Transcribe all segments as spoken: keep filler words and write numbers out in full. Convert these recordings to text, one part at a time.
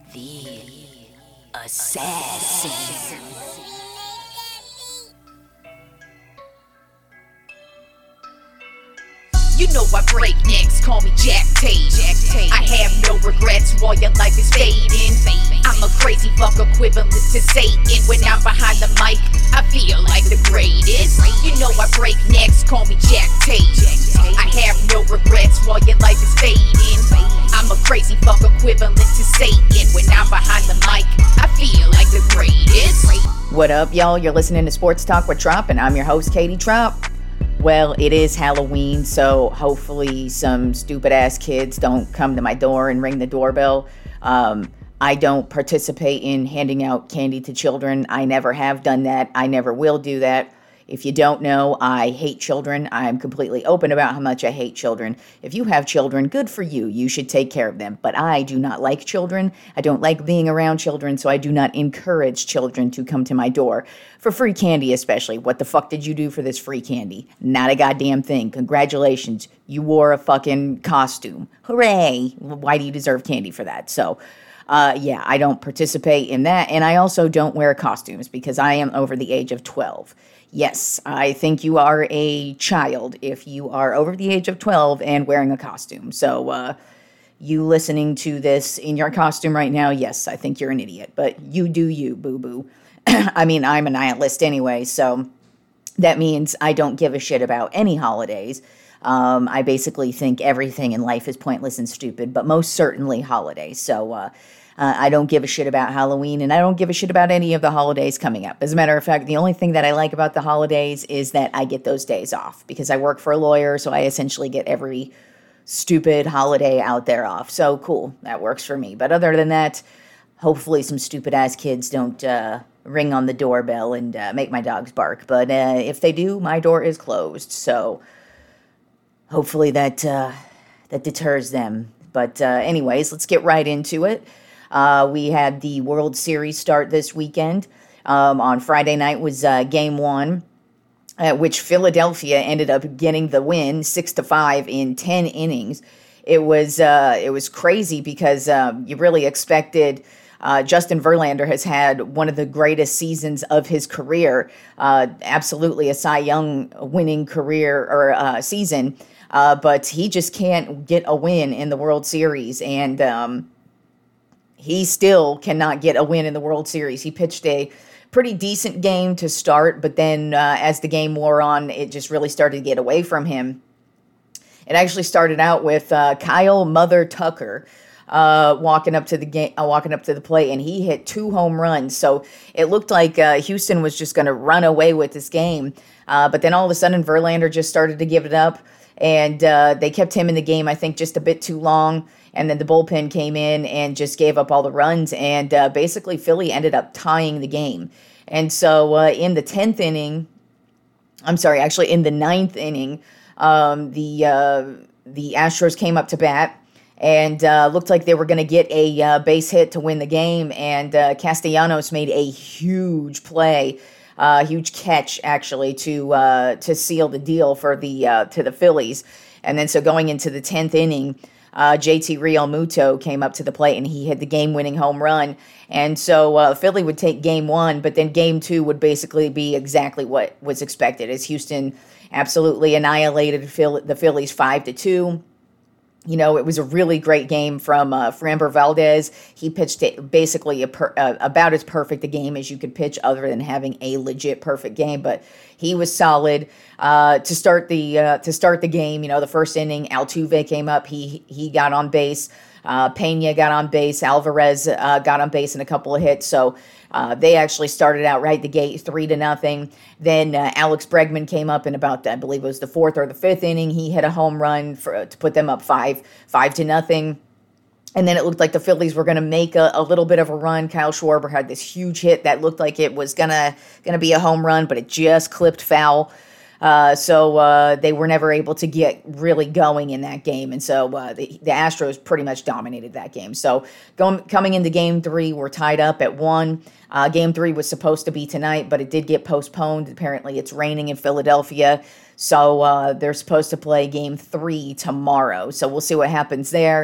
The Assassin. You know I break necks, call me Jack Tate. I have no regrets while your life is fading. I'm a crazy fuck equivalent to Satan. When I'm behind the mic, I feel like the greatest. You know I break necks, call me Jack Tate. I have no regrets while your life is fading. I'm a crazy fuck equivalent to Satan. When I'm behind the mic, I feel like the greatest. What up, y'all? You're listening to Sports Talk with Trop, and I'm your host, Katie Trop. Well, it is Halloween, so hopefully some stupid-ass kids don't come to my door and ring the doorbell. Um, I don't participate in handing out candy to children. I never have done that. I never will do that. If you don't know, I hate children. I'm completely open about how much I hate children. If you have children, good for you. You should take care of them. But I do not like children. I don't like being around children, so I do not encourage children to come to my door. For free candy especially. What the fuck did you do for this free candy? Not a goddamn thing. Congratulations. You wore a fucking costume. Hooray. Why do you deserve candy for that? So, uh, yeah, I don't participate in that. And I also don't wear costumes because I am over the age of twelve. Yes, I think you are a child if you are over the age of twelve and wearing a costume. So, uh, you listening to this in your costume right now, yes, I think you're an idiot. But you do you, boo-boo. I mean, I'm a nihilist anyway, so that means I don't give a shit about any holidays. Um, I basically think everything in life is pointless and stupid, but most certainly holidays. So, uh, Uh, I don't give a shit about Halloween, and I don't give a shit about any of the holidays coming up. As a matter of fact, the only thing that I like about the holidays is that I get those days off because I work for a lawyer, so I essentially get every stupid holiday out there off. So cool, that works for me. But other than that, hopefully some stupid-ass kids don't uh, ring on the doorbell and uh, make my dogs bark. But uh, if they do, my door is closed, so hopefully that, uh, that deters them. But uh, anyways, let's get right into it. Uh, we had the World Series start this weekend. Um, on Friday night was uh, Game One, at which Philadelphia ended up getting the win, six to five in ten innings. It was uh, it was crazy because um, you really expected. Uh, Justin Verlander has had one of the greatest seasons of his career, uh, absolutely a Cy Young winning career or uh, season, uh, but he just can't get a win in the World Series, and um, he still cannot get a win in the World Series. He pitched a pretty decent game to start, but then uh, as the game wore on, it just really started to get away from him. It actually started out with uh, Kyle Mother Tucker uh, walking up to the game, uh, walking up to the plate, and he hit two home runs. So it looked like uh, Houston was just going to run away with this game. Uh, but then all of a sudden, Verlander just started to give it up, and uh, they kept him in the game, I think, just a bit too long. And then the bullpen came in and just gave up all the runs. And uh, basically, Philly ended up tying the game. And so uh, in the tenth inning, I'm sorry, actually in the ninth inning, um, the uh, the Astros came up to bat and uh, looked like they were going to get a uh, base hit to win the game. And uh, Castellanos made a huge play, a uh, huge catch, actually, to uh, to seal the deal for the uh, to the Phillies. And then so going into the tenth inning, Uh, J T Realmuto came up to the plate and he hit the game-winning home run. And so uh, Philly would take game one, but then game two would basically be exactly what was expected, as Houston absolutely annihilated Phil- the Phillies five to two. You know, it was a really great game from uh, Framber Valdez. He pitched it basically a per, uh, about as perfect a game as you could pitch, other than having a legit perfect game. But he was solid uh, to start the uh, to start the game. You know, the first inning, Altuve came up. He he got on base. Uh, Pena got on base. Alvarez uh, got on base in a couple of hits. So uh, they actually started out right the gate, three to nothing. Then uh, Alex Bregman came up in about, I believe it was the fourth or the fifth inning. He hit a home run for, to put them up five, five to nothing. And then it looked like the Phillies were going to make a, a little bit of a run. Kyle Schwarber had this huge hit that looked like it was gonna gonna be a home run, but it just clipped foul. Uh, so uh, they were never able to get really going in that game, and so uh, the, the Astros pretty much dominated that game. So going, coming into Game Three, we're tied up at one. Uh, game Three was supposed to be tonight, but it did get postponed. Apparently, it's raining in Philadelphia, so uh, they're supposed to play Game Three tomorrow. So we'll see what happens there.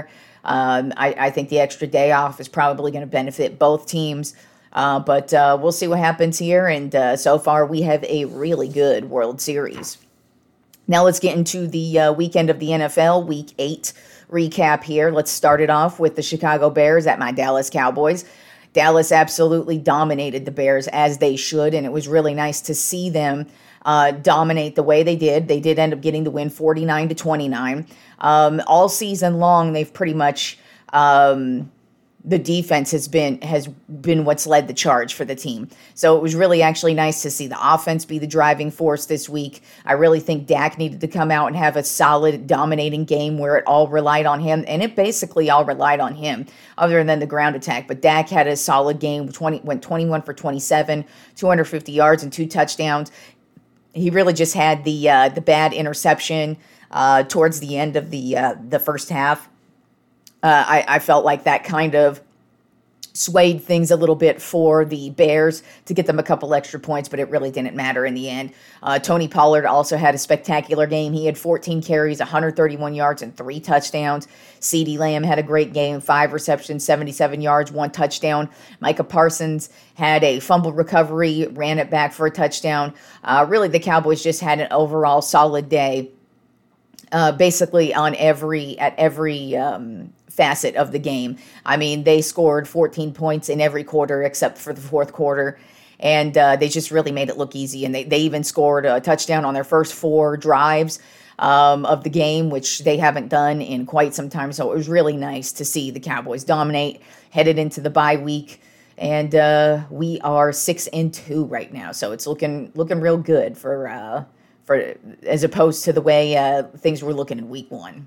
Um, I, I think the extra day off is probably going to benefit both teams. Uh, but uh, we'll see what happens here. And uh, so far, we have a really good World Series. Now let's get into the uh, weekend of the N F L, Week eight recap here. Let's start it off with the Chicago Bears at my Dallas Cowboys. Dallas absolutely dominated the Bears, as they should, and it was really nice to see them uh, dominate the way they did. They did end up getting the win forty-nine to twenty-nine. Um, all season long, they've pretty much... Um, the defense has been has been what's led the charge for the team. So it was really actually nice to see the offense be the driving force this week. I really think Dak needed to come out and have a solid, dominating game where it all relied on him, and it basically all relied on him, other than the ground attack. But Dak had a solid game, twenty went twenty-one for twenty-seven, two hundred fifty yards and two touchdowns. He really just had the uh, the bad interception uh, towards the end of the uh, the first half. Uh, I, I felt like that kind of swayed things a little bit for the Bears to get them a couple extra points, but it really didn't matter in the end. Uh, Tony Pollard also had a spectacular game. He had fourteen carries, one hundred thirty-one yards, and three touchdowns. CeeDee Lamb had a great game, five receptions, seventy-seven yards, one touchdown. Micah Parsons had a fumble recovery, ran it back for a touchdown. Uh, really, the Cowboys just had an overall solid day, uh, basically on every at every um, facet of the game. I mean, they scored fourteen points in every quarter except for the fourth quarter, and uh, they just really made it look easy. And they, they even scored a touchdown on their first four drives um, of the game, which they haven't done in quite some time. So it was really nice to see the Cowboys dominate, headed into the bye week. And uh, we are six and two right now, so it's looking looking real good for uh, for as opposed to the way uh, things were looking in week one.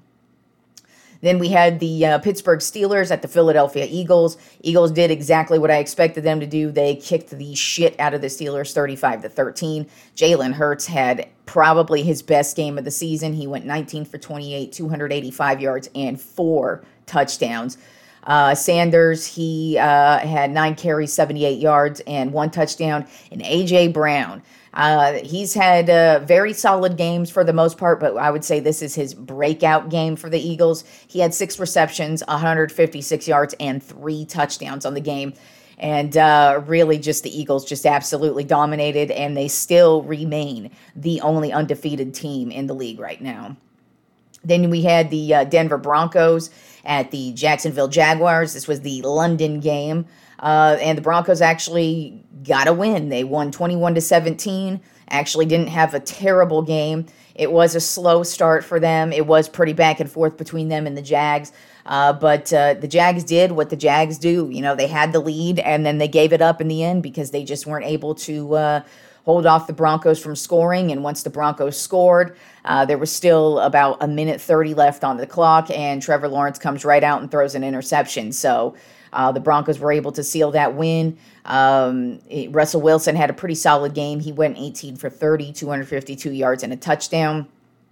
Then we had the uh, Pittsburgh Steelers at the Philadelphia Eagles. Eagles did exactly what I expected them to do. They kicked the shit out of the Steelers thirty-five to thirteen. Jalen Hurts had probably his best game of the season. He went nineteen for twenty-eight, two hundred eighty-five yards, and four touchdowns. Uh, Sanders, he uh, had nine carries, seventy-eight yards, and one touchdown. And A J. Brown, Uh, he's had uh, very solid games for the most part, but I would say this is his breakout game for the Eagles. He had six receptions, one hundred fifty-six yards, and three touchdowns on the game. And uh, really just the Eagles just absolutely dominated, and they still remain the only undefeated team in the league right now. Then we had the uh, Denver Broncos at the Jacksonville Jaguars. This was the London game. Uh, and the Broncos actually got a win. They won twenty-one to seventeen. Actually didn't have a terrible game. It was a slow start for them. It was pretty back and forth between them and the Jags. Uh, but uh, the Jags did what the Jags do. You know, they had the lead, and then they gave it up in the end because they just weren't able to uh, hold off the Broncos from scoring. And once the Broncos scored, uh, there was still about a minute thirty left on the clock, and Trevor Lawrence comes right out and throws an interception. So Uh, the Broncos were able to seal that win. Um, it, Russell Wilson had a pretty solid game. He went eighteen for thirty, two hundred fifty-two yards, and a touchdown.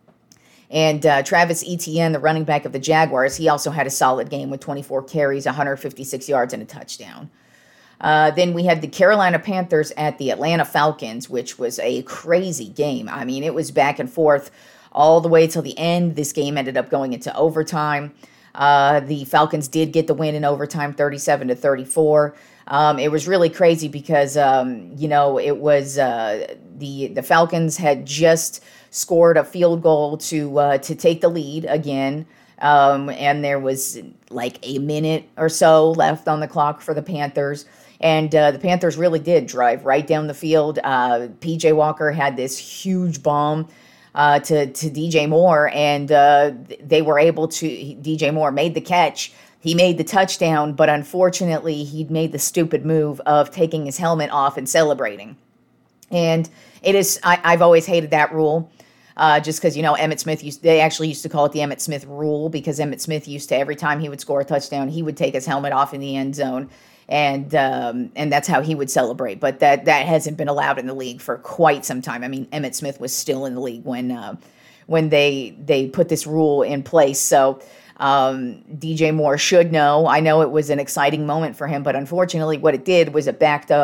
And uh, Travis Etienne, the running back of the Jaguars, he also had a solid game with twenty-four carries, one hundred fifty-six yards, and a touchdown. Uh, then we had the Carolina Panthers at the Atlanta Falcons, which was a crazy game. I mean, it was back and forth all the way till the end. This game ended up going into overtime. Uh, the Falcons did get the win in overtime, thirty-seven to thirty-four. Um, it was really crazy because, um, you know, it was uh, the the Falcons had just scored a field goal to uh, to take the lead again, um, and there was like a minute or so left on the clock for the Panthers. And uh, the Panthers really did drive right down the field. Uh, P J Walker had this huge bomb Uh, to, to D J Moore, and uh, they were able to, D J Moore made the catch, he made the touchdown, but unfortunately he'd made the stupid move of taking his helmet off and celebrating. And it is, I, I've always hated that rule, uh, just because, you know, Emmitt Smith, used, they actually used to call it the Emmitt Smith rule, because Emmitt Smith used to, every time he would score a touchdown, he would take his helmet off in the end zone. And um, and that's how he would celebrate. But that, that hasn't been allowed in the league for quite some time. I mean, Emmitt Smith was still in the league when uh, when they they put this rule in place. So um, D J Moore should know. I know it was an exciting moment for him, but unfortunately what it did was it backed up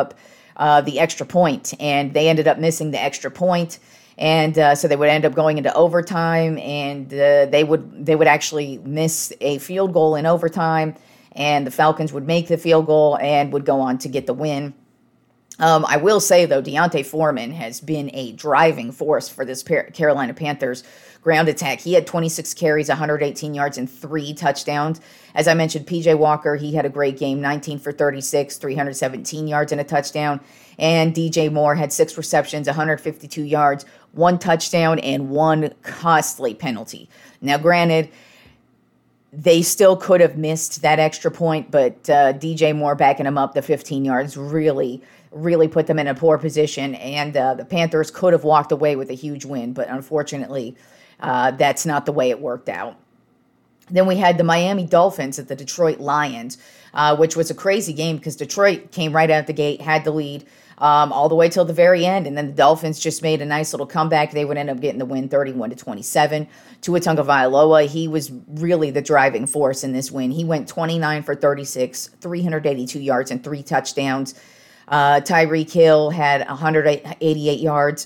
uh, the extra point, and they ended up missing the extra point. And uh, so they would end up going into overtime, and uh, they would they would actually miss a field goal in overtime, and the Falcons would make the field goal and would go on to get the win. Um, I will say, though, D'Onta Foreman has been a driving force for this Carolina Panthers ground attack. He had twenty-six carries, one hundred eighteen yards, and three touchdowns. As I mentioned, P J Walker, he had a great game, nineteen for thirty-six, three hundred seventeen yards, and a touchdown. And D J Moore had six receptions, one hundred fifty-two yards, one touchdown, and one costly penalty. Now, granted, they still could have missed that extra point, but uh, D J Moore backing him up the fifteen yards really, really put them in a poor position, and uh, the Panthers could have walked away with a huge win, but unfortunately, uh, that's not the way it worked out. Then we had the Miami Dolphins at the Detroit Lions, uh, which was a crazy game because Detroit came right out the gate, had the lead um, all the way till the very end, and then the Dolphins just made a nice little comeback. They would end up getting the win thirty-one to twenty-seven. Tua Tagovailoa, he was really the driving force in this win. He went twenty-nine for thirty-six, three hundred eighty-two yards, and three touchdowns. Uh, Tyreek Hill had one hundred eighty-eight yards.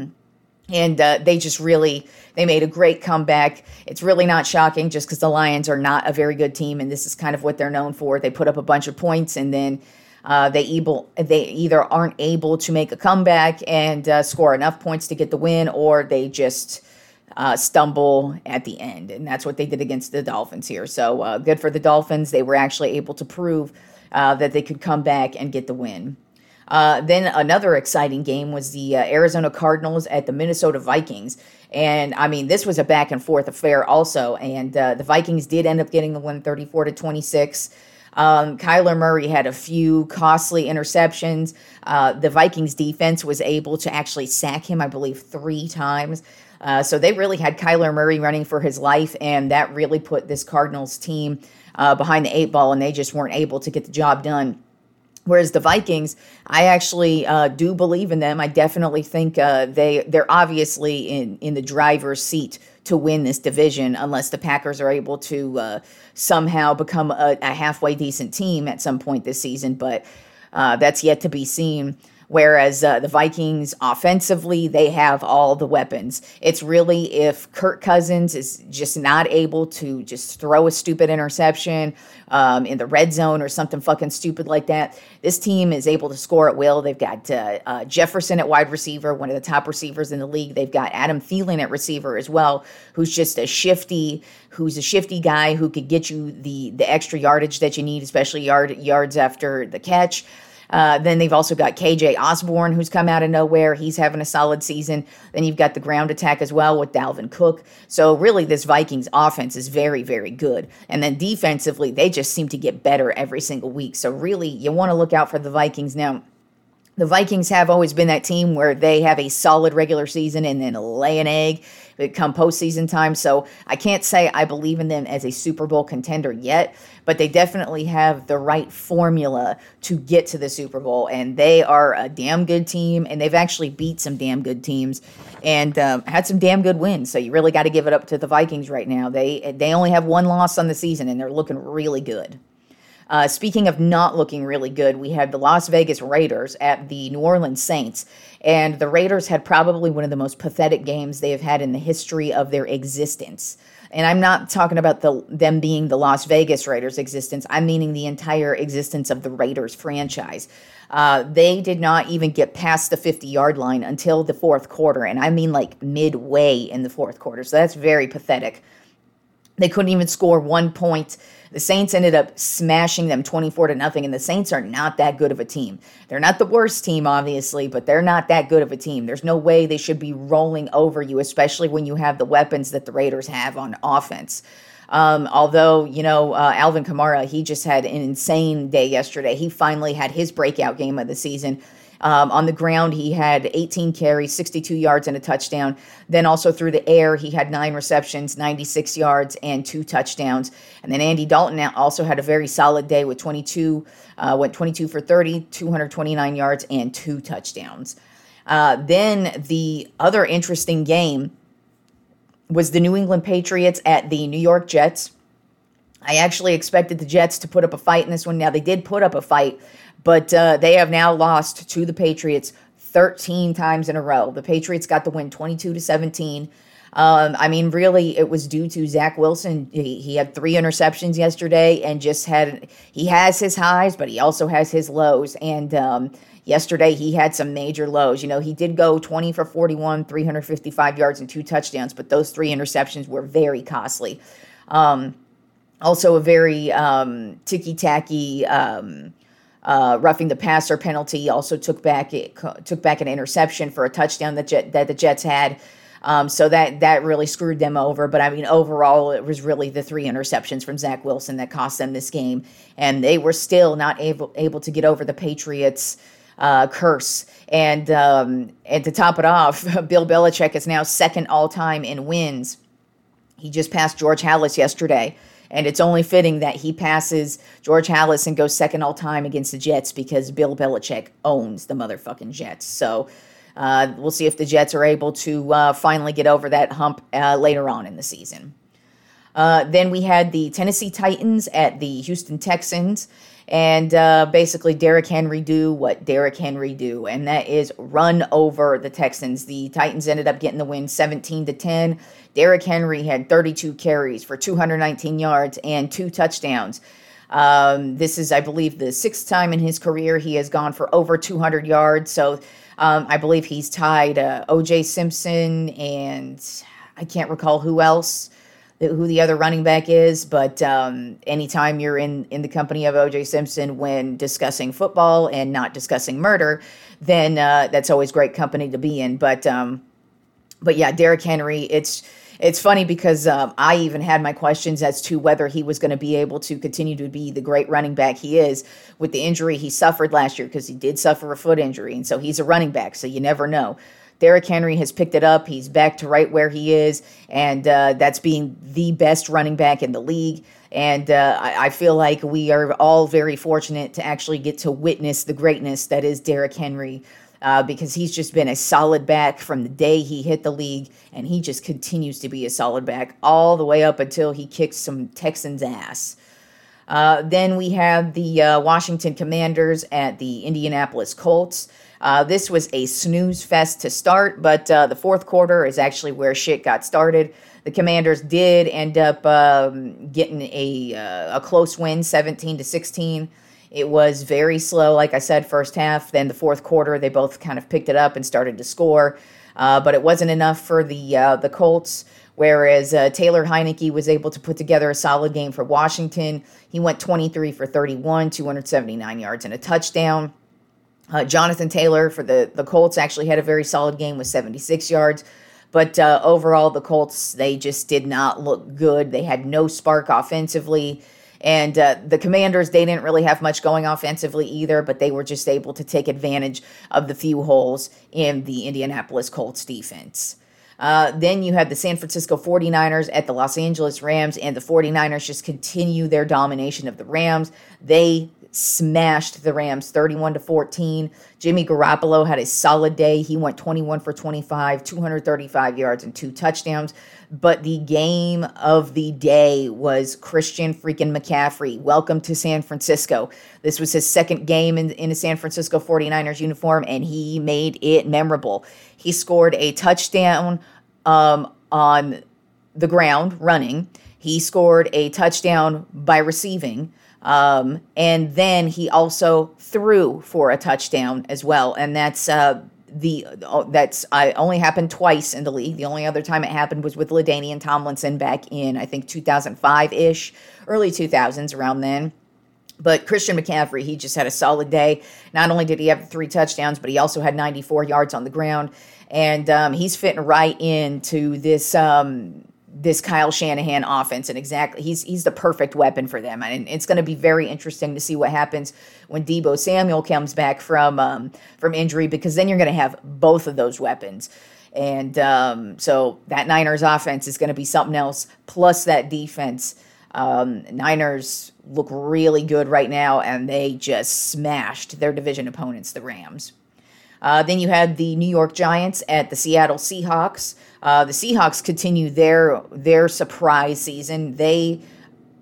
And uh, they just really, they made a great comeback. It's really not shocking just because the Lions are not a very good team, and this is kind of what they're known for. They put up a bunch of points, and then uh, they, able, they either aren't able to make a comeback and uh, score enough points to get the win, or they just uh, stumble at the end. And that's what they did against the Dolphins here. So uh, good for the Dolphins. They were actually able to prove uh, that they could come back and get the win. Uh, then another exciting game was the uh, Arizona Cardinals at the Minnesota Vikings. And, I mean, this was a back-and-forth affair also. And uh, the Vikings did end up getting the win thirty-four to twenty-six. Um, Kyler Murray had a few costly interceptions. Uh, the Vikings defense was able to actually sack him, I believe, three times. Uh, so they really had Kyler Murray running for his life, and that really put this Cardinals team uh, behind the eight ball, and they just weren't able to get the job done. Whereas the Vikings, I actually uh, do believe in them. I definitely think uh, they, they're obviously in, in the driver's seat to win this division unless the Packers are able to uh, somehow become a, a halfway decent team at some point this season. But uh, that's yet to be seen. Whereas uh, the Vikings, offensively, they have all the weapons. It's really if Kirk Cousins is just not able to just throw a stupid interception um, in the red zone or something fucking stupid like that, this team is able to score at will. They've got uh, uh, Jefferson at wide receiver, one of the top receivers in the league. They've got Adam Thielen at receiver as well, who's just a shifty, who's a shifty guy who could get you the the extra yardage that you need, especially yard yards after the catch. Uh, then they've also got K J Osborne, who's come out of nowhere. He's having a solid season. Then you've got the ground attack as well with Dalvin Cook. So really, this Vikings offense is very, very good. And then defensively, they just seem to get better every single week. So really, you want to look out for the Vikings. Now, the Vikings have always been that team where they have a solid regular season and then lay an egg come postseason time. So I can't say I believe in them as a Super Bowl contender yet, but they definitely have the right formula to get to the Super Bowl. And they are a damn good team, and they've actually beat some damn good teams and um, had some damn good wins. So you really got to give it up to the Vikings right now. They they only have one loss on the season, and they're looking really good. Uh, speaking of not looking really good, we had the Las Vegas Raiders at the New Orleans Saints, and the Raiders had probably one of the most pathetic games they have had in the history of their existence. And I'm not talking about the them being the Las Vegas Raiders' existence. I'm meaning the entire existence of the Raiders franchise. Uh, they did not even get past the fifty-yard line until the fourth quarter, and I mean like midway in the fourth quarter. So that's very pathetic. They couldn't even score one point. The Saints ended up smashing them twenty-four to nothing, and the Saints are not that good of a team. They're not the worst team, obviously, but they're not that good of a team. There's no way they should be rolling over you, especially when you have the weapons that the Raiders have on offense. Um, although, you know, uh, Alvin Kamara, he just had an insane day yesterday. He finally had his breakout game of the season. Um, on the ground, he had eighteen carries, sixty-two yards, and a touchdown. Then also through the air, he had nine receptions, ninety-six yards, and two touchdowns. And then Andy Dalton also had a very solid day with twenty-two, uh, went twenty-two for thirty, two hundred twenty-nine yards, and two touchdowns. Uh, then the other interesting game was the New England Patriots at the New York Jets. I actually expected the Jets to put up a fight in this one. Now, they did put up a fight, but uh, they have now lost to the Patriots thirteen times in a row. The Patriots got the win twenty-two to seventeen. Um, I mean, really, it was due to Zach Wilson. He, he had three interceptions yesterday and just had, he has his highs, but he also has his lows. And um, yesterday he had some major lows. You know, he did go twenty for forty-one, three hundred fifty-five yards and two touchdowns, but those three interceptions were very costly. Um, also a very um, ticky-tacky um, uh, roughing the passer penalty. Also took back it, took back an interception for a touchdown that, Jet, that the Jets had. Um, so that that really screwed them over. But, I mean, overall, it was really the three interceptions from Zach Wilson that cost them this game. And they were still not able able to get over the Patriots' uh, curse. And, um, and to top it off, Bill Belichick is now second all-time in wins. He just passed George Halas yesterday. And it's only fitting that he passes George Halas and goes second all-time against the Jets because Bill Belichick owns the motherfucking Jets. So Uh, we'll see if the Jets are able to uh, finally get over that hump uh, later on in the season. Uh, then we had the Tennessee Titans at the Houston Texans, and uh, basically Derrick Henry do what Derrick Henry do, and that is run over the Texans. The Titans ended up getting the win seventeen to ten. Derrick Henry had thirty-two carries for two hundred nineteen yards and two touchdowns. Um, this is, I believe, the sixth time in his career he has gone for over two hundred yards, so Um, I believe he's tied uh, O J Simpson and I can't recall who else, who the other running back is. But um, anytime you're in, in the company of O J Simpson when discussing football and not discussing murder, then uh, that's always great company to be in. But um, but yeah, Derrick Henry, it's it's funny because um, I even had my questions as to whether he was going to be able to continue to be the great running back he is with the injury he suffered last year, because he did suffer a foot injury, and so he's a running back, so you never know. Derrick Henry has picked it up. He's back to right where he is, and uh, that's being the best running back in the league. And uh, I, I feel like we are all very fortunate to actually get to witness the greatness that is Derrick Henry, Uh, because he's just been a solid back from the day he hit the league, and he just continues to be a solid back all the way up until he kicks some Texans' ass. Uh, then we have the uh, Washington Commanders at the Indianapolis Colts. Uh, this was a snooze fest to start, but uh, the fourth quarter is actually where shit got started. The Commanders did end up um, getting a, uh, a close win, seventeen to sixteen. It was very slow, like I said, first half. Then the fourth quarter, they both kind of picked it up and started to score. Uh, but it wasn't enough for the uh, the Colts, whereas uh, Taylor Heinicke was able to put together a solid game for Washington. He went twenty-three for thirty-one, two hundred seventy-nine yards and a touchdown. Uh, Jonathan Taylor for the, the Colts actually had a very solid game with seventy-six yards. But uh, overall, the Colts, they just did not look good. They had no spark offensively. And uh, the Commanders, they didn't really have much going offensively either, but they were just able to take advantage of the few holes in the Indianapolis Colts defense. Uh, then you have the San Francisco forty-niners at the Los Angeles Rams, and the forty-niners just continue their domination of the Rams. They smashed the Rams thirty-one to fourteen. Jimmy Garoppolo had a solid day. He went twenty-one for twenty-five, two hundred thirty-five yards and two touchdowns. But the game of the day was Christian freaking McCaffrey. Welcome to San Francisco. This was his second game in, in a San Francisco forty-niners uniform, and he made it memorable. He scored a touchdown um, on the ground running. He scored a touchdown by receiving. Um, and then he also threw for a touchdown as well. And that's uh, the that's I only happened twice in the league. The only other time it happened was with LaDainian Tomlinson back in, I think, two thousand five-ish, early two thousands, around then. But Christian McCaffrey, he just had a solid day. Not only did he have three touchdowns, but he also had ninety-four yards on the ground. And um, he's fitting right into this um, this Kyle Shanahan offense. And exactly, he's he's the perfect weapon for them. And it's going to be very interesting to see what happens when Deebo Samuel comes back from um, from injury, because then you're going to have both of those weapons. And um, so that Niners offense is going to be something else, plus that defense. Um, Niners look really good right now, and they just smashed their division opponents, the Rams. Uh, then you had the New York Giants at the Seattle Seahawks. Uh, the Seahawks continue their their surprise season. They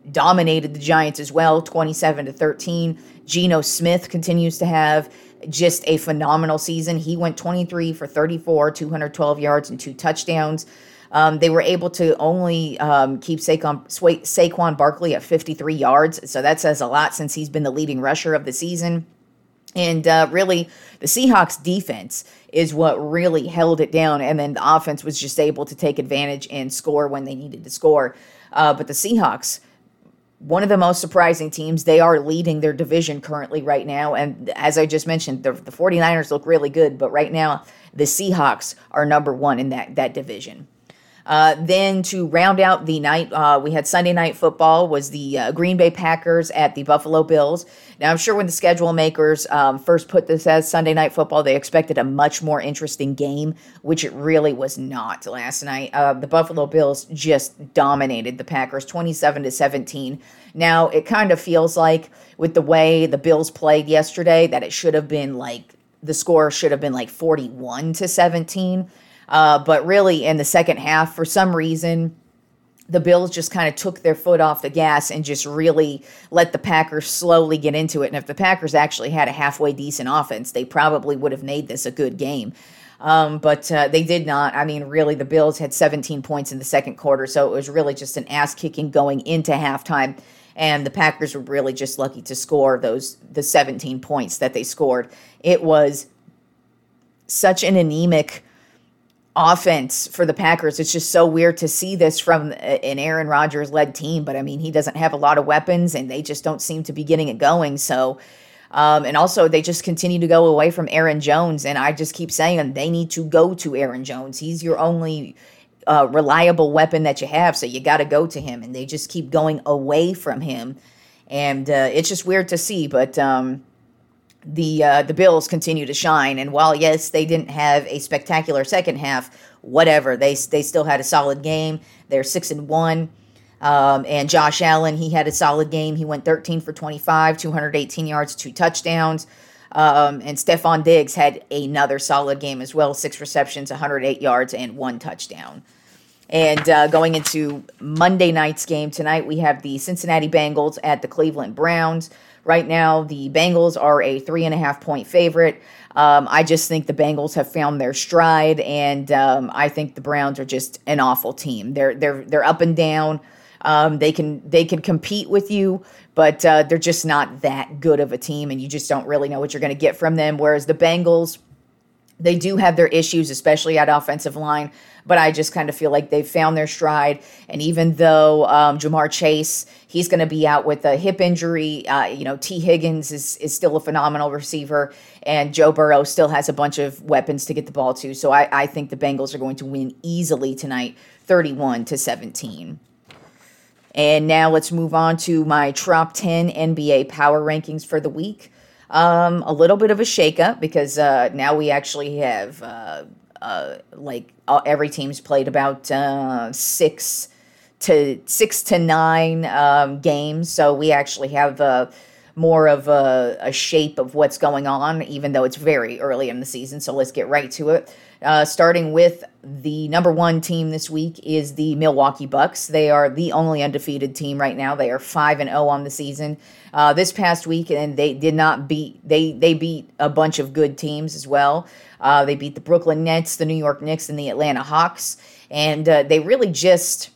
dominated the Giants as well, twenty-seven to thirteen. Geno Smith continues to have just a phenomenal season. He went twenty-three for thirty-four, two hundred twelve yards and two touchdowns. Um, they were able to only um, keep Saquon, Saquon Barkley at fifty-three yards, so that says a lot since he's been the leading rusher of the season. And uh, really, the Seahawks defense is what really held it down, and then the offense was just able to take advantage and score when they needed to score. Uh, but the Seahawks, one of the most surprising teams, they are leading their division currently right now. And as I just mentioned, the, the 49ers look really good, but right now the Seahawks are number one in that, that division. Uh, then to round out the night, uh, we had Sunday Night Football, was the uh, Green Bay Packers at the Buffalo Bills. Now, I'm sure when the schedule makers um, first put this as Sunday Night Football, they expected a much more interesting game, which it really was not last night. Uh, the Buffalo Bills just dominated the Packers twenty-seven to seventeen. Now, it kind of feels like with the way the Bills played yesterday that it should have been like, the score should have been like forty-one to seventeen. Uh, but really, in the second half, for some reason, the Bills just kind of took their foot off the gas and just really let the Packers slowly get into it. And if the Packers actually had a halfway decent offense, they probably would have made this a good game. Um, but uh, they did not. I mean, really, the Bills had seventeen points in the second quarter, so it was really just an ass-kicking going into halftime. And the Packers were really just lucky to score those the seventeen points that they scored. It was such an anemic offense for the Packers. It's just so weird to see this from an Aaron Rodgers-led team, but I mean, he doesn't have a lot of weapons, and they just don't seem to be getting it going. So, um, and also they just continue to go away from Aaron Jones, and I just keep saying they need to go to Aaron Jones. He's your only uh, reliable weapon that you have, so you got to go to him, and they just keep going away from him, and uh, it's just weird to see, but um, the uh, the Bills continue to shine. And while, yes, they didn't have a spectacular second half, whatever, they they still had a solid game. They're six and one. Um, and Josh Allen, he had a solid game. He went thirteen for twenty-five, two hundred eighteen yards, two touchdowns. Um, and Stephon Diggs had another solid game as well, six receptions, one hundred eight yards, and one touchdown. And uh, going into Monday night's game tonight, we have the Cincinnati Bengals at the Cleveland Browns. Right now, the Bengals are a three and a half point favorite. Um, I just think the Bengals have found their stride, and um, I think the Browns are just an awful team. They're they're they're up and down. Um, they can they can compete with you, but uh, they're just not that good of a team, and you just don't really know what you're going to get from them. Whereas the Bengals, they do have their issues, especially at offensive line, but I just kind of feel like they've found their stride. And even though um, Jamar Chase, he's going to be out with a hip injury, uh, you know, T. Higgins is, is still a phenomenal receiver, and Joe Burrow still has a bunch of weapons to get the ball to. So I, I think the Bengals are going to win easily tonight, thirty-one to seventeen. And now let's move on to my top ten N B A power rankings for the week. Um, a little bit of a shakeup because uh, now we actually have uh, uh, like uh, every team's played about uh, six to six to nine um, games, so we actually have uh, more of a, a shape of what's going on, even though it's very early in the season. So let's get right to it. Uh, starting with the number one team this week is the Milwaukee Bucks. They are the only undefeated team right now. They are five and zero on the season. Uh, this past week, and they did not beat. They they beat a bunch of good teams as well. Uh, they beat the Brooklyn Nets, the New York Knicks, and the Atlanta Hawks, and uh, they really just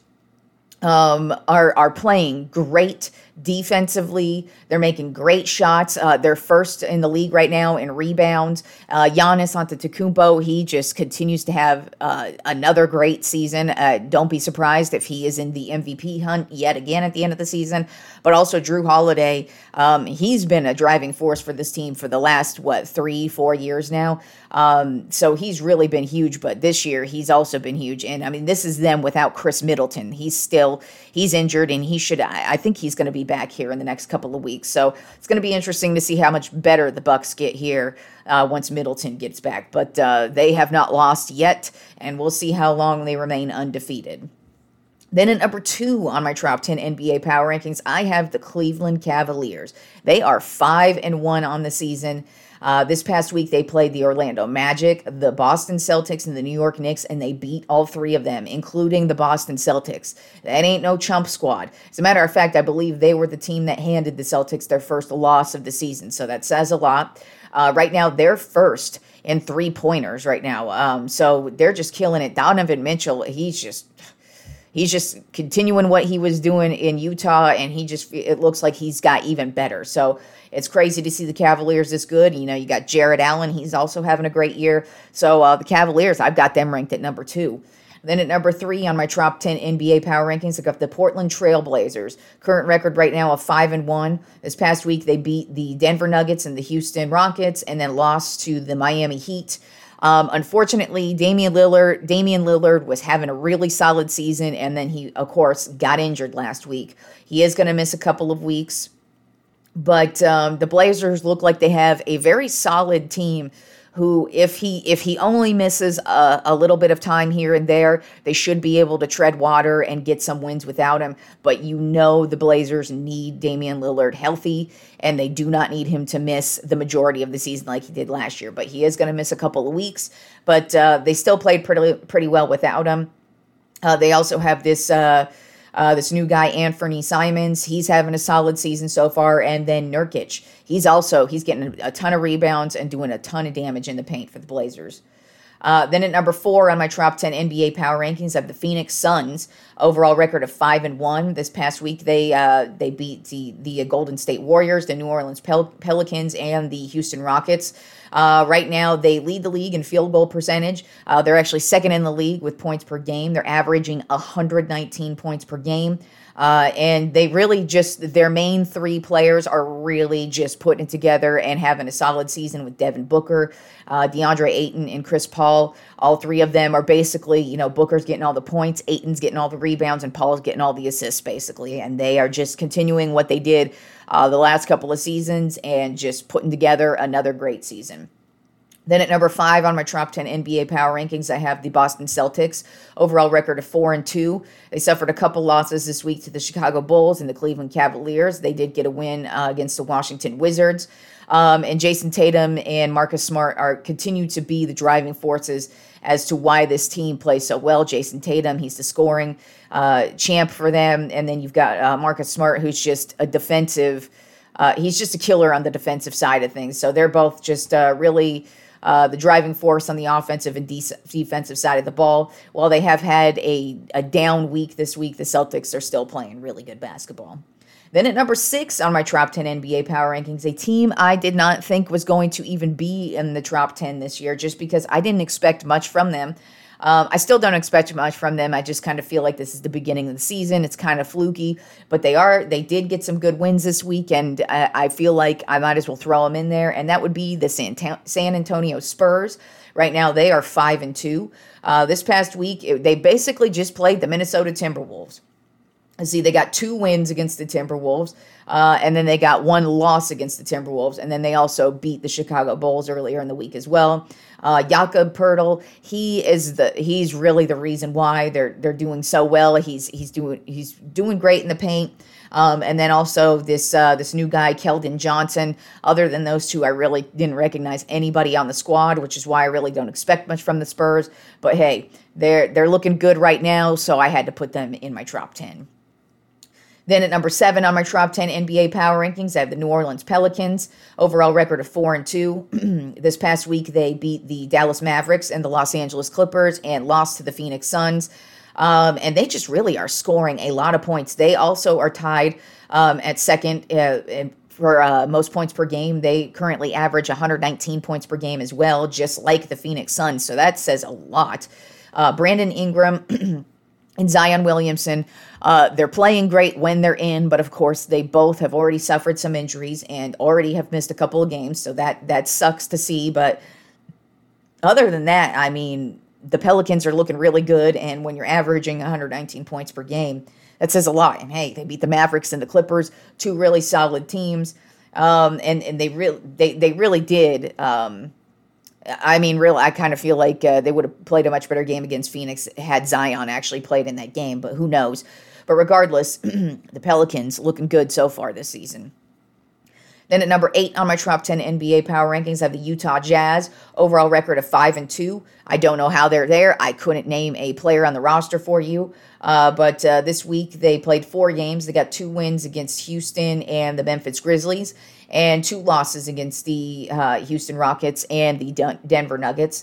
um, are are playing great defensively. They're making great shots. Uh, they're first in the league right now in rebounds. Uh, Giannis Antetokounmpo, he just continues to have uh, another great season. Uh, don't be surprised if he is in the M V P hunt yet again at the end of the season. But also Drew Holiday, um, he's been a driving force for this team for the last, what, three, four years now. Um, so he's really been huge, but this year he's also been huge. And I mean, this is them without Chris Middleton. He's still, he's injured, and he should, I, I think he's going to be back here in the next couple of weeks. So it's going to be interesting to see how much better the Bucks get here uh, once Middleton gets back. But uh, they have not lost yet, and we'll see how long they remain undefeated. Then at number two on my top ten N B A power rankings, I have the Cleveland Cavaliers. They are five and one on the season. Uh, this past week, they played the Orlando Magic, the Boston Celtics, and the New York Knicks, and they beat all three of them, including the Boston Celtics. That ain't no chump squad. As a matter of fact, I believe they were the team that handed the Celtics their first loss of the season, so that says a lot. Uh, right now, they're first in three-pointers right now, um, so they're just killing it. Donovan Mitchell, he's just... He's just continuing what he was doing in Utah, and he just, it looks like he's got even better. So it's crazy to see the Cavaliers this good. You know, you got Jared Allen. He's also having a great year. So uh, the Cavaliers, I've got them ranked at number two. Then at number three on my top ten N B A power rankings, I got the Portland Trail Blazers. Current record right now of five and one. This past week, they beat the Denver Nuggets and the Houston Rockets, and then lost to the Miami Heat. Um, unfortunately, Damian Lillard, Damian Lillard was having a really solid season, and then he, of course, got injured last week. He is going to miss a couple of weeks, but um, the Blazers look like they have a very solid team who, if he if he only misses a, a little bit of time here and there, they should be able to tread water and get some wins without him. But you know the Blazers need Damian Lillard healthy, and they do not need him to miss the majority of the season like he did last year. But he is going to miss a couple of weeks, but uh, they still played pretty pretty well without him. Uh, they also have this... Uh, Uh, this new guy, Anthony Simons, he's having a solid season so far. And then Nurkic, he's also, he's getting a ton of rebounds and doing a ton of damage in the paint for the Blazers. Uh, then at number four on my top ten N B A power rankings, I have the Phoenix Suns. Overall record of five and one. This past week, they uh, they beat the the Golden State Warriors, the New Orleans Pel- Pelicans, and the Houston Rockets. Uh, right now, they lead the league in field goal percentage. Uh, they're actually second in the league with points per game. They're averaging one hundred nineteen points per game. Uh, and they really just, their main three players are really just putting it together and having a solid season with Devin Booker, uh, DeAndre Ayton, and Chris Paul. All three of them are basically, you know, Booker's getting all the points, Ayton's getting all the rebounds, and Paul's getting all the assists, basically. And they are just continuing what they did uh, the last couple of seasons and just putting together another great season. Then at number five on my top ten N B A power rankings, I have the Boston Celtics. Overall record of four and two. They suffered a couple losses this week to the Chicago Bulls and the Cleveland Cavaliers. They did get a win uh, against the Washington Wizards. Um, and Jason Tatum and Marcus Smart are continue to be the driving forces as to why this team plays so well. Jason Tatum, he's the scoring uh, champ for them. And then you've got uh, Marcus Smart, who's just a defensive, uh, he's just a killer on the defensive side of things. So they're both just uh, really... Uh, the driving force on the offensive and de- defensive side of the ball. While they have had a, a down week this week, the Celtics are still playing really good basketball. Then at number six on my top ten N B A power rankings, a team I did not think was going to even be in the top ten this year just because I didn't expect much from them. Um, I still don't expect much from them. I just kind of feel like this is the beginning of the season. It's kind of fluky, but they are. They did get some good wins this week, and I, I feel like I might as well throw them in there. And that would be the San, San Antonio Spurs. Right now, they are five and two. Uh, this past week, it, they basically just played the Minnesota Timberwolves. See, they got two wins against the Timberwolves, uh, and then they got one loss against the Timberwolves, and then they also beat the Chicago Bulls earlier in the week as well. Uh, Jakob Poeltl, he is the he's really the reason why they're they're doing so well. He's he's doing he's doing great in the paint, um, and then also this uh, this new guy Keldon Johnson. Other than those two, I really didn't recognize anybody on the squad, which is why I really don't expect much from the Spurs. But hey, they're they're looking good right now, so I had to put them in my top ten. Then at number seven on my top ten N B A power rankings, I have the New Orleans Pelicans. Overall record of four and two. This past week, they beat the Dallas Mavericks and the Los Angeles Clippers and lost to the Phoenix Suns. Um, and they just really are scoring a lot of points. They also are tied um, at second uh, for uh, most points per game. They currently average one hundred nineteen points per game as well, just like the Phoenix Suns. So that says a lot. Uh, Brandon Ingram and Zion Williamson, uh, they're playing great when they're in, but of course they both have already suffered some injuries and already have missed a couple of games, so that that sucks to see. But other than that, I mean, the Pelicans are looking really good, and when you're averaging one hundred nineteen points per game, that says a lot. And hey, they beat the Mavericks and the Clippers, two really solid teams, um, and and they really they they really did. Um, I mean, real. I kind of feel like uh, they would have played a much better game against Phoenix had Zion actually played in that game, but who knows? But regardless, the Pelicans looking good so far this season. Then at number eight on my top ten N B A power rankings, I have the Utah Jazz. Overall record of five and two. I don't know how they're there. I couldn't name a player on the roster for you. Uh, but uh, this week they played four games. They got two wins against Houston and the Memphis Grizzlies, and two losses against the uh, Houston Rockets and the Den- Denver Nuggets.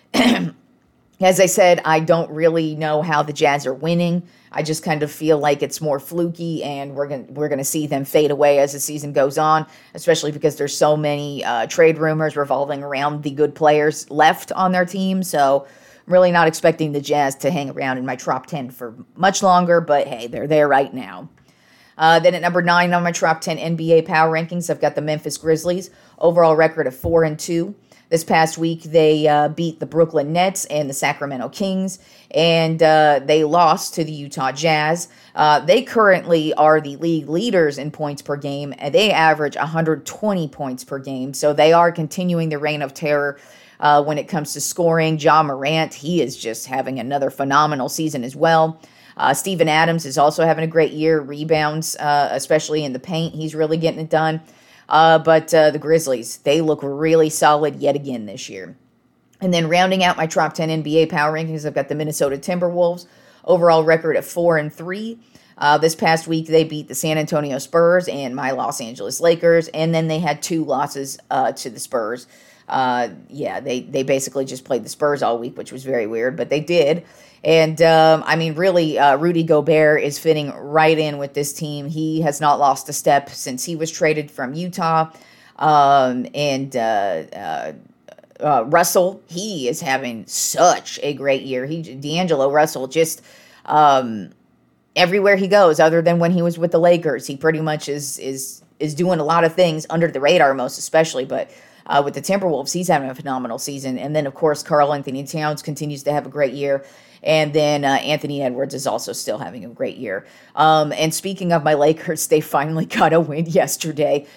As I said, I don't really know how the Jazz are winning. I just kind of feel like it's more fluky, and we're going we're going to see them fade away as the season goes on, especially because there's so many uh, trade rumors revolving around the good players left on their team. So I'm really not expecting the Jazz to hang around in my top ten for much longer, but hey, they're there right now. Uh, then at number nine on my top ten N B A power rankings, I've got the Memphis Grizzlies. Overall record of four and two. This past week, they uh, beat the Brooklyn Nets and the Sacramento Kings, and uh, they lost to the Utah Jazz. Uh, they currently are the league leaders in points per game, and they average one hundred twenty points per game, so they are continuing the reign of terror uh, when it comes to scoring. Ja Morant, he is just having another phenomenal season as well. Uh, Steven Adams is also having a great year, rebounds, uh, especially in the paint. He's really getting it done. Uh, but uh, the Grizzlies, they look really solid yet again this year. And then rounding out my top ten N B A power rankings, I've got the Minnesota Timberwolves. Overall record of four and three. Uh, this past week, they beat the San Antonio Spurs and my Los Angeles Lakers. And then they had two losses uh, to the Spurs. Uh, yeah, they, they basically just played the Spurs all week, which was very weird, but they did. And, um, I mean, really, uh, Rudy Gobert is fitting right in with this team. He has not lost a step since he was traded from Utah. Um, and uh, uh, uh, Russell, he is having such a great year. He, D'Angelo Russell, just um, everywhere he goes, other than when he was with the Lakers, he pretty much is is is doing a lot of things under the radar, most especially, but Uh, with the Timberwolves, he's having a phenomenal season. And then, of course, Karl Anthony Towns continues to have a great year. And then uh, Anthony Edwards is also still having a great year. Um, and speaking of my Lakers, they finally got a win yesterday.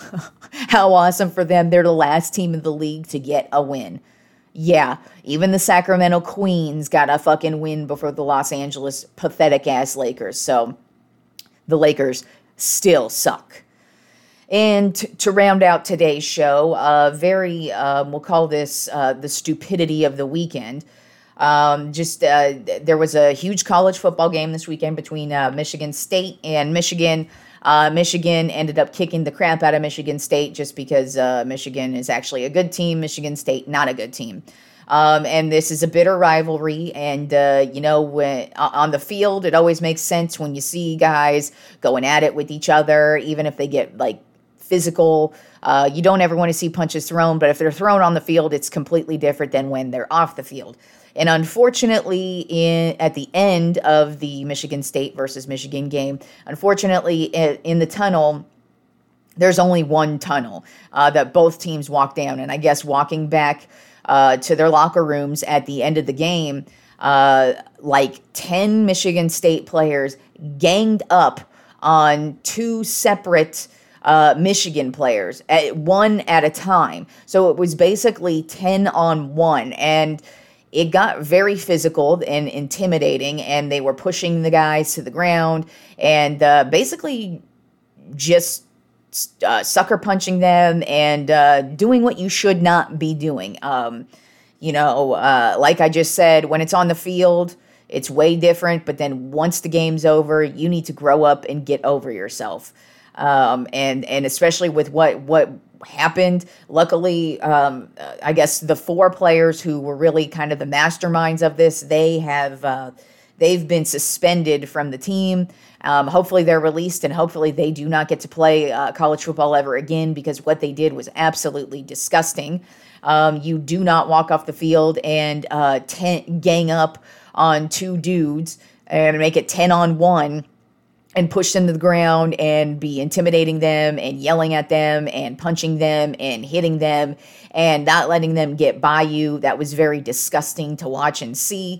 How awesome for them. They're the last team in the league to get a win. Yeah, even the Sacramento Queens got a fucking win before the Los Angeles pathetic-ass Lakers. So the Lakers still suck. And t- to round out today's show, uh, very, um, we'll call this uh, the stupidity of the weekend. Um, just uh, there was a huge college football game this weekend between uh, Michigan State and Michigan. Uh, Michigan ended up kicking the crap out of Michigan State just because uh, Michigan is actually a good team. Michigan State, not a good team. Um, and this is a bitter rivalry. And, uh, you know, when, on the field, it always makes sense when you see guys going at it with each other, even if they get, like, physical. Uh, you don't ever want to see punches thrown, but if they're thrown on the field, it's completely different than when they're off the field. And unfortunately, in at the end of the Michigan State versus Michigan game, unfortunately, in, in the tunnel, there's only one tunnel uh, that both teams walk down. And I guess walking back uh, to their locker rooms at the end of the game, uh, like ten Michigan State players ganged up on two separate Uh, Michigan players, at one at a time. So it was basically ten on one, and it got very physical and intimidating, and they were pushing the guys to the ground and uh, basically just uh, sucker punching them and uh, doing what you should not be doing. Um, you know, uh, like I just said, when it's on the field, it's way different, but then once the game's over, you need to grow up and get over yourself. Um, and, and especially with what, what happened, luckily, um, I guess the four players who were really kind of the masterminds of this, they have, uh, they've been suspended from the team. Um, hopefully they're released, and hopefully they do not get to play uh, college football ever again, because what they did was absolutely disgusting. Um, you do not walk off the field and, uh, ten, gang up on two dudes and make it ten on one. And push them to the ground and be intimidating them and yelling at them and punching them and hitting them and not letting them get by you. That was very disgusting to watch and see.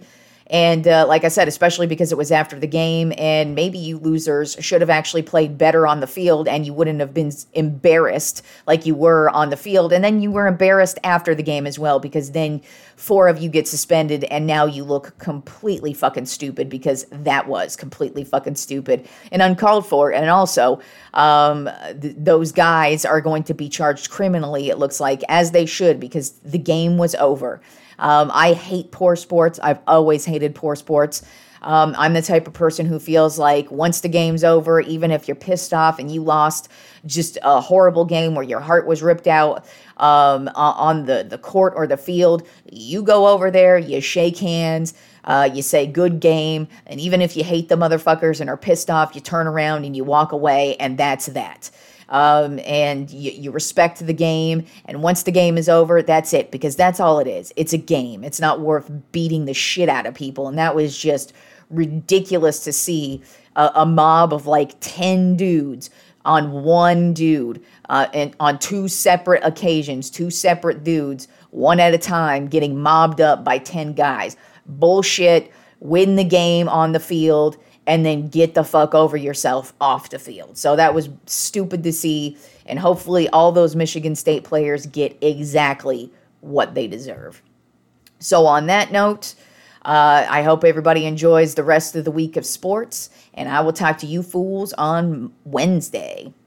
And uh, like I said, especially because it was after the game, and maybe you losers should have actually played better on the field, and you wouldn't have been embarrassed like you were on the field. And then you were embarrassed after the game as well, because then four of you get suspended, and now you look completely fucking stupid, because that was completely fucking stupid and uncalled for. And also, um, th- those guys are going to be charged criminally, it looks like, as they should, because the game was over. Um, I hate poor sports. I've always hated poor sports. Um, I'm the type of person who feels like once the game's over, even if you're pissed off and you lost just a horrible game where your heart was ripped out um, on the, the court or the field, you go over there, you shake hands, uh, you say good game, and even if you hate the motherfuckers and are pissed off, you turn around and you walk away, and that's that. Um, and you, you respect the game, and once the game is over, that's it, because that's all it is. It's a game. It's not worth beating the shit out of people, and that was just ridiculous to see a, a mob of like ten dudes on one dude, uh, and on two separate occasions, two separate dudes, one at a time, getting mobbed up by ten guys. Bullshit. Win the game on the field, and then get the fuck over yourself off the field. So that was stupid to see, and hopefully all those Michigan State players get exactly what they deserve. So on that note, uh, I hope everybody enjoys the rest of the week of sports, and I will talk to you fools on Wednesday.